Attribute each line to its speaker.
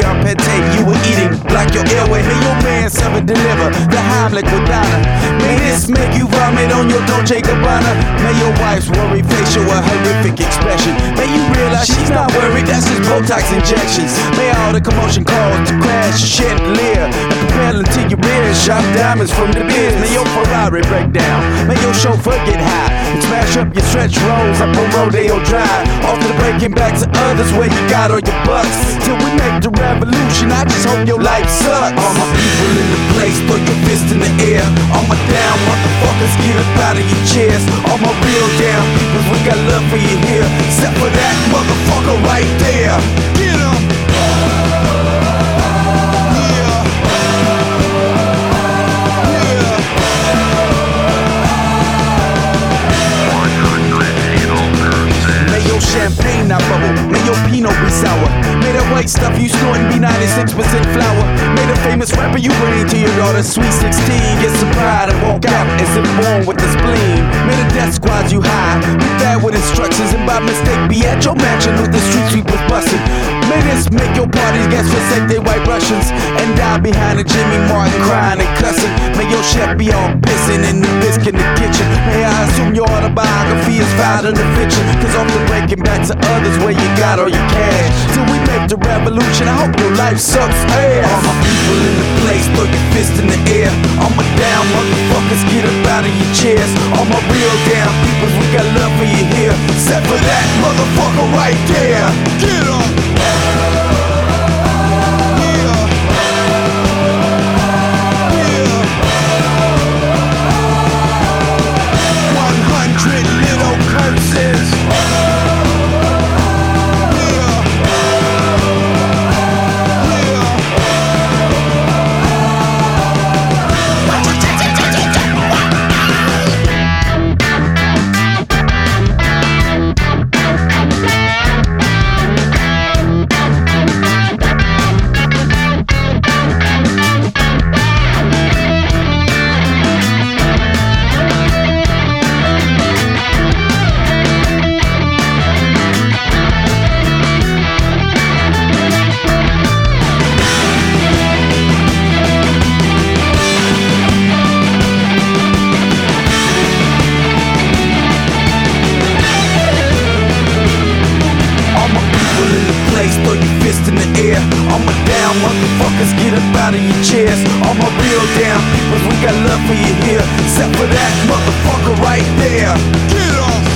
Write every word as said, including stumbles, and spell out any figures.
Speaker 1: caviar pate you were eating. Block your airway, hear your man serve and deliver the Heimlich with honor. May this make you vomit on your Dolce Gabbana. May your wife's worried face show a horrific expression. May you realize she's not worried, that's just Botox injections. May all the commotion cause to crash your chandelier and propel into your rear. Sharp diamonds from the beers. May your Ferrari break down. May your chauffeur get high and smash up your stretch rolls up on Rodeo Drive. Off to the breaking back to others where you got all your bucks. Till we make the revolution, I just hope your life sucks. All my people in the place, throw your fist in the air. All my down motherfuckers, get up out of your chairs. All my real down people, we got love for you here. Except for that motherfucker right there. Get him! Champagne not bubble, may your Pinot be sour. May that white stuff you snorting be ninety-six percent flour. May the famous rapper you bring to your daughter sweet sixteen get some pride and walk out as if born with the spleen. May the death squads you high be bad with instructions and by mistake be at your mansion with the street sweepers busting. May this make your parties guests forsake they white Russians and die behind a Jimmy Martin crying and cussing. May your chef be all pissing in the bisque in the kitchen. May I assume your autobiography is filed in the fiction, cause off the breaking back to others where you got all your cash. Till we make the revolution, I hope your life sucks ass. All my people in the place, throw your fist in the air. All my down motherfuckers, get up out of your chairs. All my real down people, we got love for you here. Except for that motherfucker right there. Get em! Throw your fist in the air. All my down motherfuckers, get up out of your chairs. All my real down people, we got love for you here. Except for that motherfucker right there. Get off!